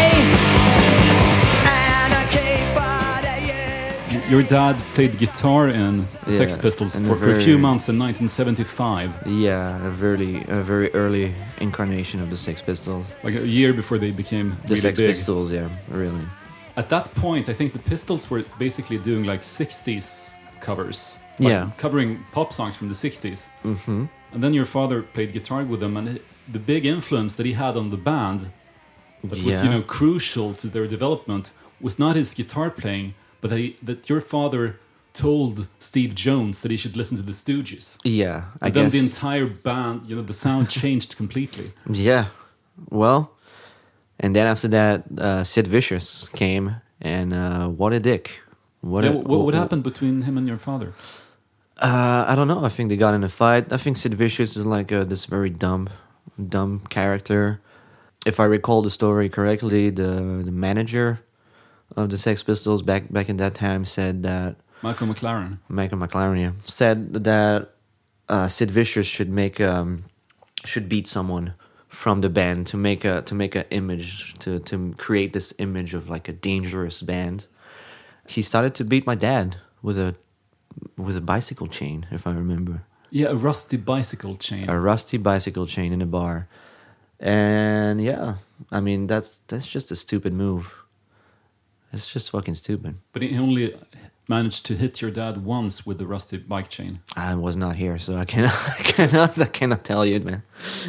Anarchy for the youth. Your dad played guitar in the Sex Yeah, Pistols and for, a for a very- few months in nineteen seventy-five, Yeah, a very a very early incarnation of the Sex Pistols. like a year before they became The really Sex big. Pistols, yeah, really. At that point, I think the Pistols were basically doing like sixties covers. Like Yeah. covering pop songs from the sixties. Mm-hmm. And then your father played guitar with them, and the big influence that he had on the band that was, you Yeah. know, crucial to their development was not his guitar playing, but that, he, that your father told Steve Jones that he should listen to the Stooges. Yeah, I And then guess. the entire band, you know, the sound changed completely. Yeah, well, and then after that, uh, Sid Vicious came, and uh, what a dick! What Yeah, a, what, what happened between him and your father? Uh, I don't know. I think they got in a fight. I think Sid Vicious is like uh this very dumb, dumb character. If I recall the story correctly, the the manager of the Sex Pistols back back in that time said that Michael McLaren. Michael McLaren yeah, said that uh, Sid Vicious should make um should beat someone from the band to make a to make an image to to create this image of like a dangerous band. He started to beat my dad with a with a bicycle chain, if I remember. Yeah, a rusty bicycle chain. A rusty bicycle chain in a bar. And yeah, I mean that's that's just a stupid move. It's just fucking stupid. But he only managed to hit your dad once with the rusty bike chain. I was not here, so I cannot I cannot I cannot tell you, man.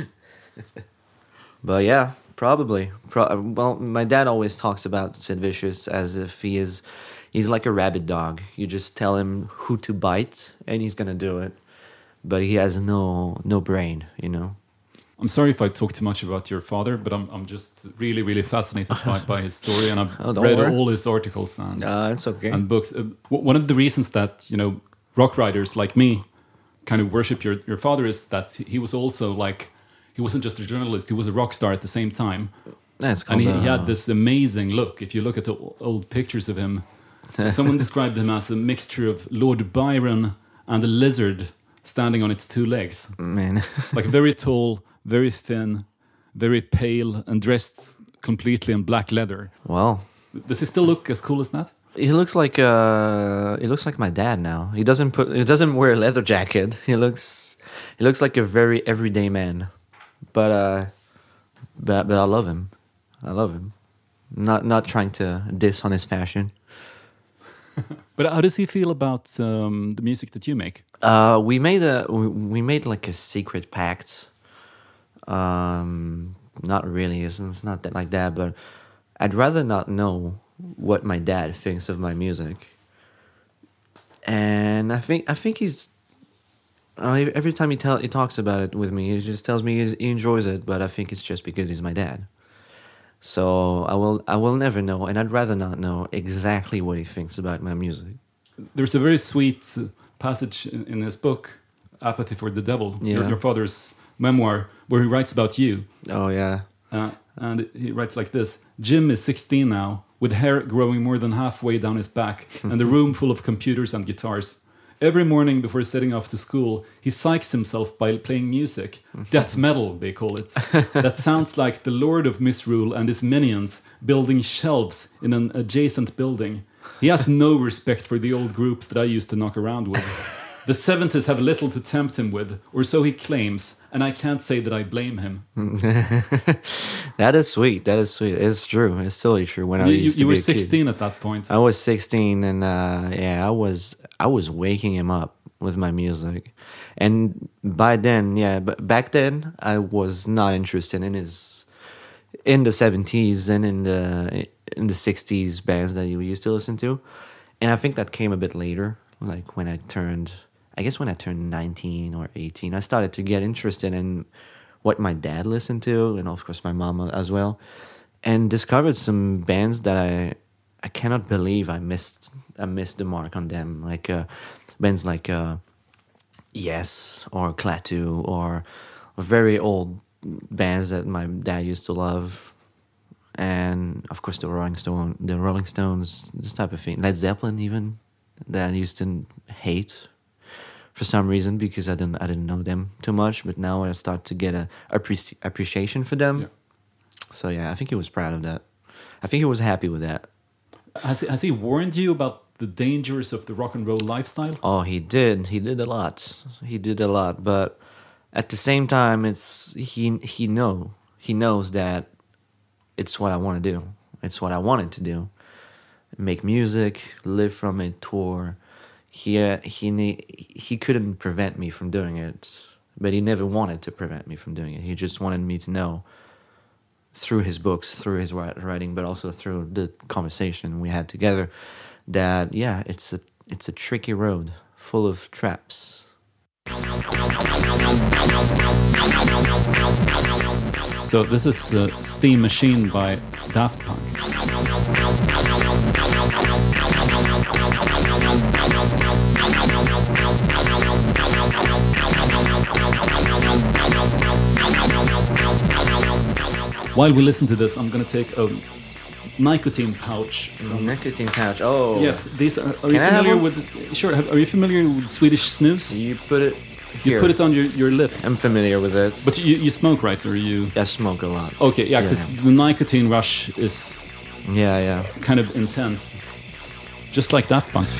But yeah, probably. Pro- well, my dad always talks about Sid Vicious as if he is he's like a rabid dog. You just tell him who to bite and he's gonna do it. But he has no no brain, you know. I'm sorry if I talk too much about your father, but I'm I'm just really, really fascinated by, by his story, and I've Oh, don't read worry. all his articles and, Uh, it's okay. and books. Uh, w- one of the reasons that, you know, rock writers like me kind of worship your, your father is that he was also like, he wasn't just a journalist, he was a rock star at the same time. That's And called, he, he uh, had this amazing look. If you look at the o- old pictures of him, so someone described him as a mixture of Lord Byron and a lizard standing on its two legs. man. Like very tall, very thin, very pale, and dressed completely in black leather. Well, Does he still look as cool as that? he looks like uh he looks like my dad now. He doesn't put he doesn't wear a leather jacket. He looks he looks like a very everyday man. But uh but but I love him. I love him. Not not trying to diss on his fashion. But how does he feel about um, the music that you make? Uh we made a we, we made like a secret pact. Um not really, it's, it's not that like that, but I'd rather not know what my dad thinks of my music. And I think I think he's uh, every time he tell he talks about it with me, he just tells me he, he enjoys it, but I think it's just because he's my dad. So I will I will never know, and I'd rather not know exactly what he thinks about my music. There's a very sweet uh, passage in, in his book, Apathy for the Devil, your, Yeah. your father's memoir, where he writes about you. Oh yeah. Uh, and he writes like this: Jim is sixteen now, with hair growing more than halfway down his back, and a room full of computers and guitars. Every morning before setting off to school, he psychs himself by playing music. Death metal, they call it. That sounds like the Lord of Misrule and his minions building shelves in an adjacent building. He has no respect for the old groups that I used to knock around with. The seventies have little to tempt him with, or so he claims, and I can't say that I blame him. That is sweet. That is sweet. It's true. It's totally true. When I You, you, used to you be were a kid. sixteen at that point. I was sixteen, and uh, yeah, I was I was waking him up with my music, and by then, yeah, but back then I was not interested in his in the seventies and in the in the sixties bands that you used to listen to, and I think that came a bit later, like when I turned. I guess when I turned nineteen or eighteen, I started to get interested in what my dad listened to, and of course my mom as well, and discovered some bands that I I cannot believe I missed I missed the mark on them, like uh, bands like uh, Yes or Klaatu or very old bands that my dad used to love, and of course the Rolling Stone, the Rolling Stones, this type of thing, Led Zeppelin even, that I used to hate for some reason because I didn't I didn't know them too much, but now I start to get a appreci- appreciation for them. Yeah. So yeah, I think he was proud of that. I think he was happy with that. Has he, has he warned you about the dangers of the rock and roll lifestyle? Oh, he did. He did a lot. He did a lot, but at the same time, it's he he know he knows that it's what I want to do. It's what I wanted to do. Make music, live from it, tour. He uh, he he couldn't prevent me from doing it, but he never wanted to prevent me from doing it. He just wanted me to know through his books, through his writing, but also through the conversation we had together, that yeah, it's a it's a tricky road full of traps. So this is uh, Steam Machine by Daft Punk. While we listen to this, I'm going to take a nicotine pouch. From nicotine pouch. Oh, yes. These are. Are you familiar with? Sure. Are you familiar with Swedish snus? You put it. You Here. put it on your, your lip. I'm familiar with it. But you, you smoke, right? Or you? I smoke a lot. Okay, yeah, because yeah. the nicotine rush is. Yeah, yeah. Kind of intense, just like Daft Punk.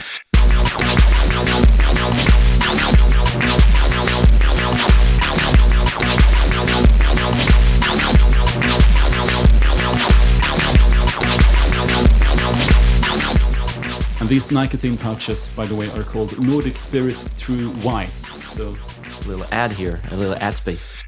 And these nicotine pouches, by the way, are called Nordic Spirit True White. So, a little ad here, a little ad space.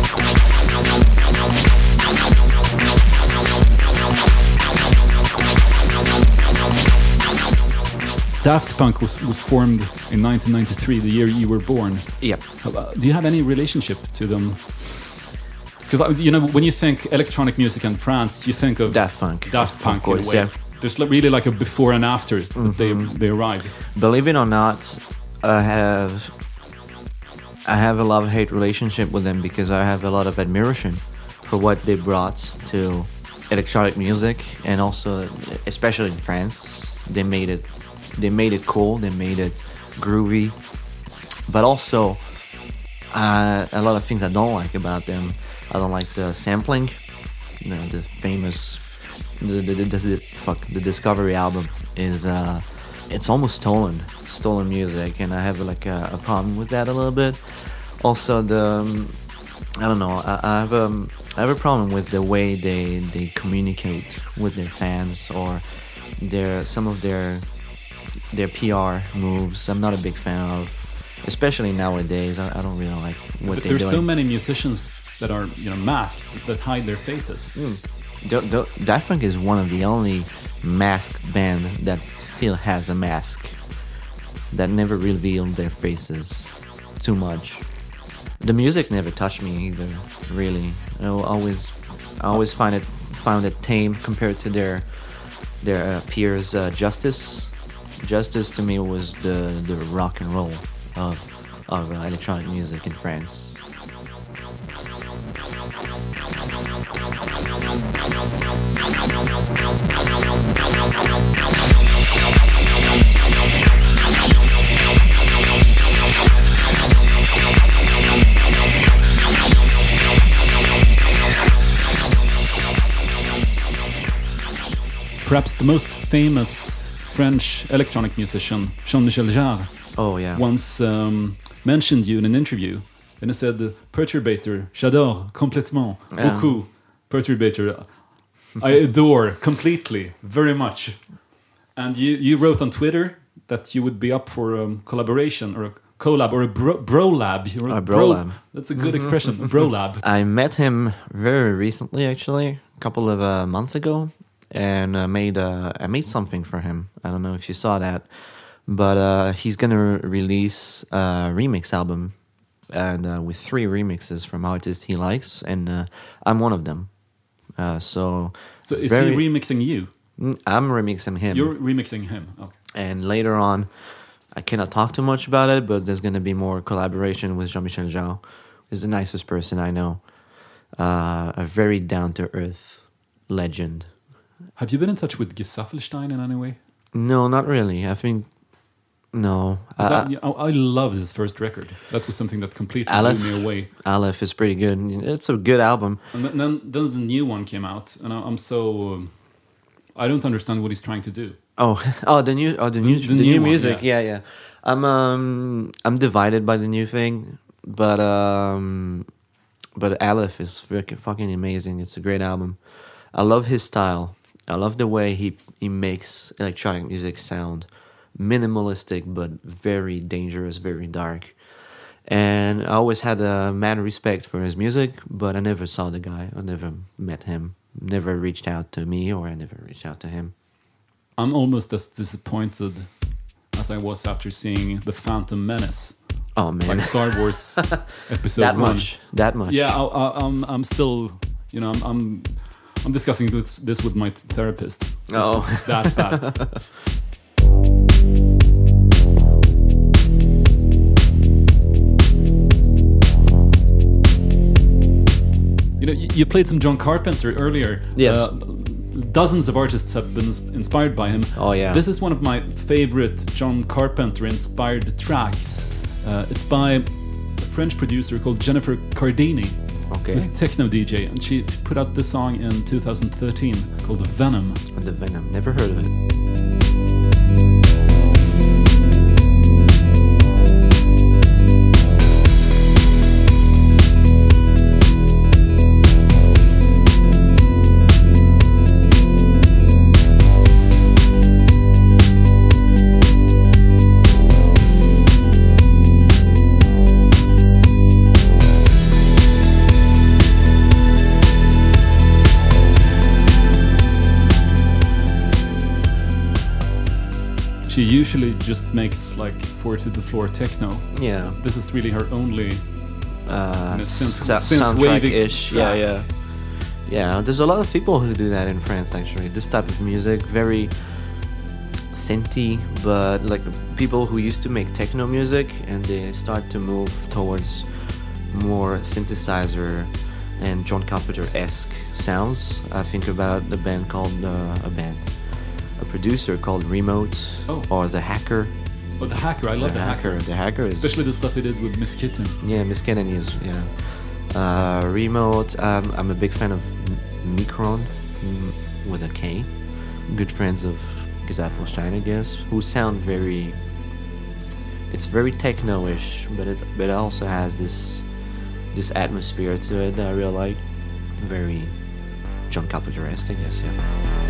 Daft Punk was, was formed in nineteen ninety-three, the year you were born. Yep. Do you have any relationship to them? Because, you know, when you think electronic music in France, you think of Daft Punk. Daft Punk, of course, in a way. Yeah. There's really like a before and after that mm-hmm. they they arrived. Believe it or not, I have I have a love-hate relationship with them because I have a lot of admiration for what they brought to electronic music, and also, especially in France, they made it they made it cool, they made it groovy, but also uh, a lot of things I don't like about them. I don't like the sampling, you know, the famous. The, the, the, the fuck the Discovery album is uh it's almost stolen stolen music, and I have like a, a problem with that a little bit. Also the um, I don't know I, I have um I have a problem with the way they they communicate with their fans, or their some of their their P R moves. I'm not a big fan of, especially nowadays. I, I don't really like what but they're doing. There's so many musicians that are, you know, masked, that hide their faces. Mm. Daft Punk is one of the only masked band that still has a mask, that never revealed their faces too much. The music never touched me either, really. I always, I always find it found it tame compared to their their uh, peers. Uh, Justice, Justice to me was the the rock and roll of of uh, electronic music in France. Perhaps the most famous French electronic musician, Jean-Michel Jarre, oh, yeah. once um, mentioned you in an interview. And he said, Perturbator, j'adore, complètement, yeah. beaucoup, Perturbator, I adore completely, very much. And you, you wrote on Twitter that you would be up for a um, collaboration, or a collab, or a bro, bro lab. Or a, a bro, bro lab. That's a good expression, a bro lab. I met him very recently, actually, a couple of uh, months ago, and uh, made uh, I made something for him. I don't know if you saw that, But uh, he's gonna release a remix album, and uh, with three remixes from artists he likes, and uh, I'm one of them. Uh, so, So is very- he remixing you? Mm, I'm remixing him. You're remixing him. Okay. And later on, I cannot talk too much about it, but there's going to be more collaboration with Jean-Michel Jarre. He's the nicest person I know. Uh, a very down-to-earth legend. Have you been in touch with Gesaffelstein in any way? No, not really. I think... No. 'Cause Uh, I, I, I love his first record. That was something that completely Aleph, blew me away. Aleph is pretty good. It's a good album. And then, then, then the new one came out, and I, I'm so... Um, I don't understand what he's trying to do. Oh, oh, the new, oh, the, new, the the, new new one, music. yeah. Yeah. yeah, I'm, um, I'm divided by the new thing, but, um, but Aleph is fucking fucking amazing. It's a great album. I love his style. I love the way he he makes electronic music sound minimalistic, but very dangerous, very dark. And I always had a mad respect for his music, but I never saw the guy. I never met him. Never reached out to me, or I never reached out to him. I'm almost as disappointed as I was after seeing The Phantom Menace. Oh man, Like Star Wars episode that one. much, that much. Yeah, I, I, I'm I'm still, you know, I'm I'm, I'm discussing this, this with my therapist. It's, Oh. it's that bad. You know, you, you played some John Carpenter earlier. Yes. Uh, dozens of artists have been inspired by him. Oh, yeah. This is one of my favorite John Carpenter inspired tracks. Uh, it's by a French producer called Jennifer Cardini. Okay. Who's a techno D J, and she put out this song in two thousand thirteen called Venom. The Venom. Never heard of it. She usually just makes like four to the floor techno. Yeah. This is really her only Uh, And a synth- sa- synth soundtrack-ish. wavy Yeah, track. yeah. Yeah, there's a lot of people who do that in France, actually. This type of music, very synthy, but like people who used to make techno music and they start to move towards more synthesizer and John Carpenter-esque sounds. I think about the band called, uh, a band, a producer called Remote, Oh. or The Hacker. Oh, The Hacker. I love The, Hacker. The Hacker is... Especially the stuff he did with Miss Kitten. Yeah, Miss Kennedy is, yeah. Uh, Remote, um, I'm a big fan of M- Micron, mm, with a K. Good friends of Gesaffelstein, I guess, who sound very... It's very techno-ish, but it but it also has this this atmosphere to it that I really like. Very John Carpenter-esque, I guess, yeah.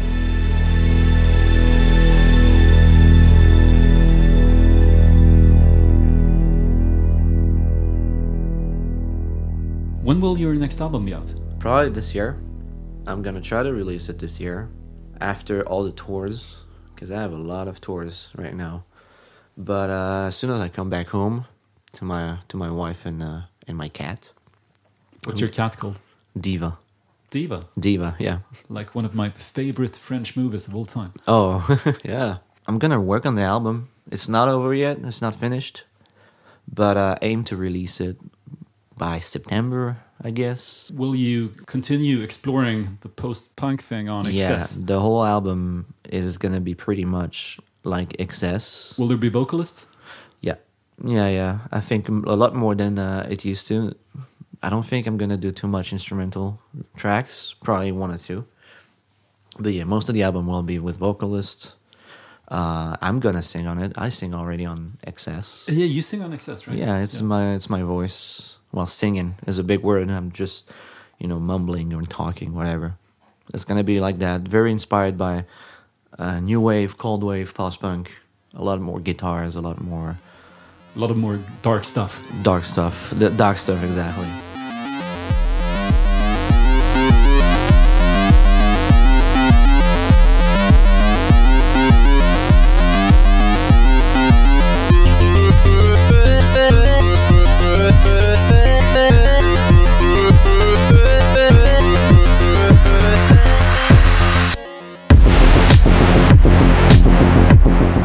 When will your next album be out? Probably this year. I'm gonna try to release it this year after all the tours, because I have a lot of tours right now. But uh, as soon as I come back home to my to my wife and uh, and my cat, What's your cat called? Diva, Diva. Diva, yeah. Like one of my favorite French movies of all time. Oh, yeah. I'm gonna work on the album. It's not over yet. It's not finished, but uh, aim to release it by September, I guess. Will you continue exploring the post-punk thing on Excess? Yeah, the whole album is gonna be pretty much like Excess. Will there be vocalists? Yeah, yeah, yeah. I think a lot more than uh, it used to. I don't think I'm gonna do too much instrumental tracks. Probably one or two. But yeah, most of the album will be with vocalists. Uh, I'm gonna sing on it. I sing already on Excess. Yeah, you sing on Excess, right? Yeah, it's my it's my voice. Well, singing is a big word. I'm just, you know, mumbling or talking, whatever. It's gonna be like that. Very inspired by uh, new wave, cold wave, post punk. A lot more guitars, a lot more A lot of more dark stuff. dark stuff. The dark stuff, exactly.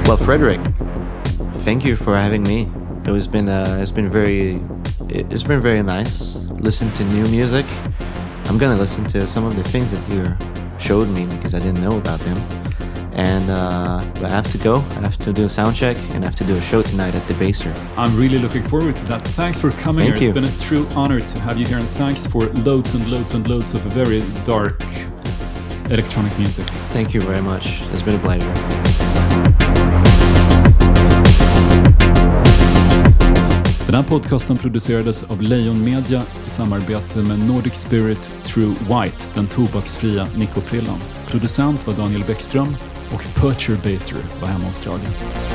Well, Frederick, thank you for having me. It was been uh, it's been very it's been very nice. Listen to new music. I'm gonna listen to some of the things that you showed me because I didn't know about them. And uh, but I have to go. I have to do a sound check and I have to do a show tonight at the Baser. I'm really looking forward to that. Thanks for coming Thank here. you. It's been a true honor to have you here, and thanks for loads and loads and loads of very dark electronic music. Thank you very much. It's been a pleasure. Den här podcasten producerades av Lejon Media i samarbete med Nordic Spirit True White, den tobaksfria Nikoprillan. Producent var Daniel Bäckström och Perturbator var hemma hos Strage.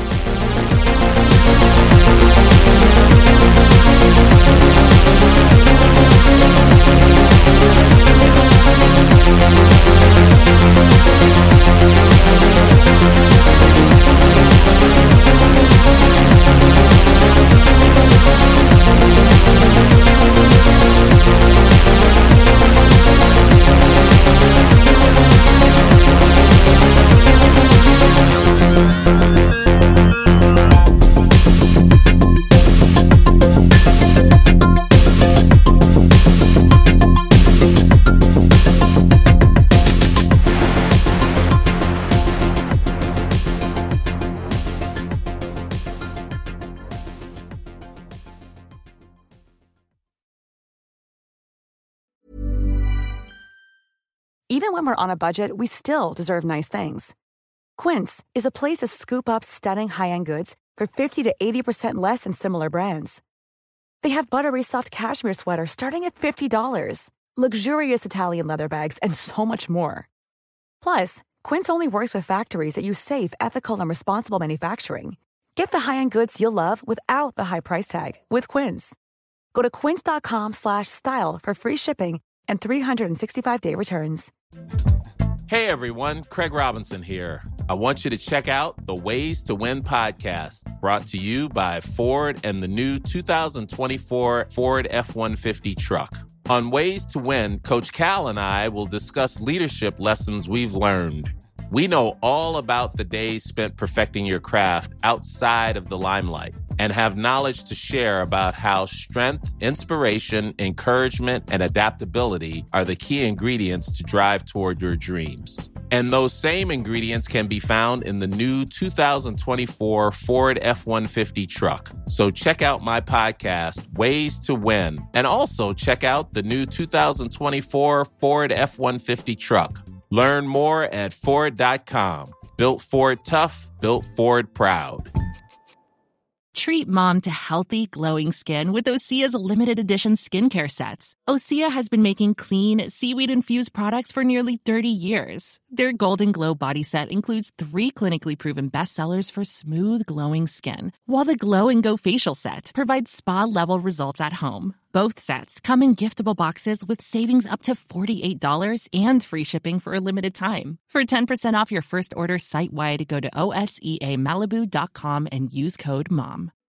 Even when we're on a budget, we still deserve nice things. Quince is a place to scoop up stunning high-end goods for fifty to eighty percent less than similar brands. They have buttery soft cashmere sweaters starting at fifty dollars, luxurious Italian leather bags, and so much more. Plus, Quince only works with factories that use safe, ethical, and responsible manufacturing. Get the high-end goods you'll love without the high price tag with Quince. Go to quince.com slash style for free shipping and three sixty-five day returns. Hey everyone, Craig Robinson here. I want you to check out the Ways to Win podcast, brought to you by Ford and the new two thousand twenty-four Ford F one fifty truck. On Ways to Win, Coach Cal and I will discuss leadership lessons we've learned. We know all about the days spent perfecting your craft outside of the limelight and have knowledge to share about how strength, inspiration, encouragement, and adaptability are the key ingredients to drive toward your dreams. And those same ingredients can be found in the new two thousand twenty-four Ford F one fifty truck. So check out my podcast, Ways to Win, and also check out the new two thousand twenty-four Ford F one fifty truck. Learn more at Ford dot com. Built Ford tough, built Ford proud. Treat mom to healthy, glowing skin with Osea's limited edition skincare sets. Osea has been making clean, seaweed-infused products for nearly thirty years. Their Golden Glow body set includes three clinically proven bestsellers for smooth, glowing skin, while the Glow and Go facial set provides spa-level results at home. Both sets come in giftable boxes with savings up to forty-eight dollars and free shipping for a limited time. For ten percent off your first order site-wide, go to O S E A Malibu dot com and use code MOM.